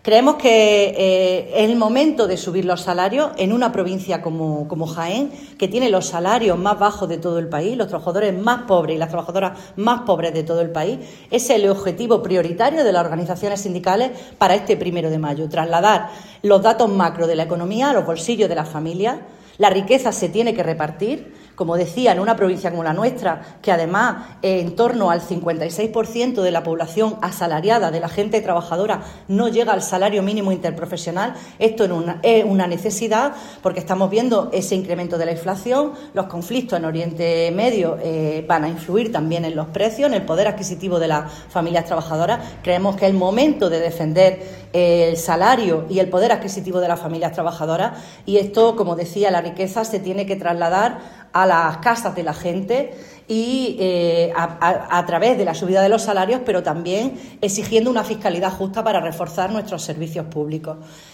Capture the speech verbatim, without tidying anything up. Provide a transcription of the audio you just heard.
Creemos que eh, es el momento de subir los salarios en una provincia como, como Jaén, que tiene los salarios más bajos de todo el país, los trabajadores más pobres y las trabajadoras más pobres de todo el país. Ese es el objetivo prioritario de las organizaciones sindicales para este primero de mayo, trasladar los datos macro de la economía a los bolsillos de las familias. La riqueza se tiene que repartir. Como decía, en una provincia como la nuestra, que además eh, en torno al cincuenta y seis por ciento de la población asalariada, de la gente trabajadora, no llega al salario mínimo interprofesional, esto es una, es una necesidad porque estamos viendo ese incremento de la inflación, los conflictos en Oriente Medio eh, van a influir también en los precios, en el poder adquisitivo de las familias trabajadoras. Creemos que es el momento de defender eh, el salario y el poder adquisitivo de las familias trabajadoras y esto, como decía, la riqueza se tiene que trasladar a las casas de la gente y eh, a, a, a través de la subida de los salarios, pero también exigiendo una fiscalidad justa para reforzar nuestros servicios públicos.